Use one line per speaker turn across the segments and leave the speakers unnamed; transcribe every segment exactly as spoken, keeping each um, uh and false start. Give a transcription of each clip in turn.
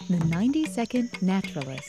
The ninety second Naturalist.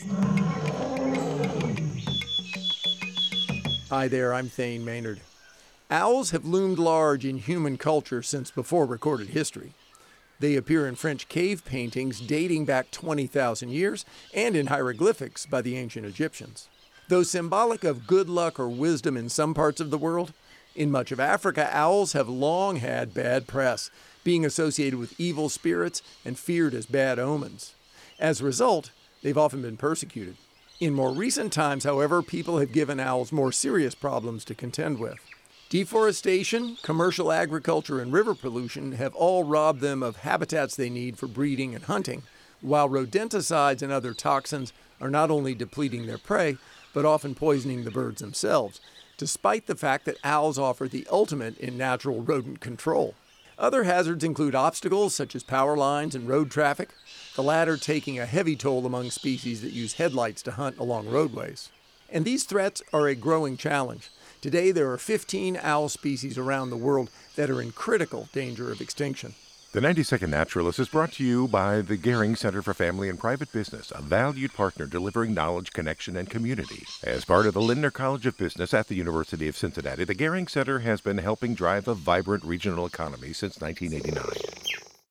Hi there, I'm Thane Maynard. Owls have loomed large in human culture since before recorded history. They appear in French cave paintings dating back twenty thousand years and in hieroglyphics by the ancient Egyptians. Though symbolic of good luck or wisdom in some parts of the world, in much of Africa, owls have long had bad press, being associated with evil spirits and feared as bad omens. As a result, they've often been persecuted. In more recent times, however, people have given owls more serious problems to contend with. Deforestation, commercial agriculture, and river pollution have all robbed them of habitats they need for breeding and hunting, while rodenticides and other toxins are not only depleting their prey, but often poisoning the birds themselves, despite the fact that owls offer the ultimate in natural rodent control. Other hazards include obstacles such as power lines and road traffic, the latter taking a heavy toll among species that use headlights to hunt along roadways. And these threats are a growing challenge. Today, there are fifteen owl species around the world that are in critical danger of extinction.
The ninety second Naturalist is brought to you by the Gehring Center for Family and Private Business, a valued partner delivering knowledge, connection, and community. As part of the Lindner College of Business at the University of Cincinnati, the Gehring Center has been helping drive a vibrant regional economy since nineteen eighty-nine.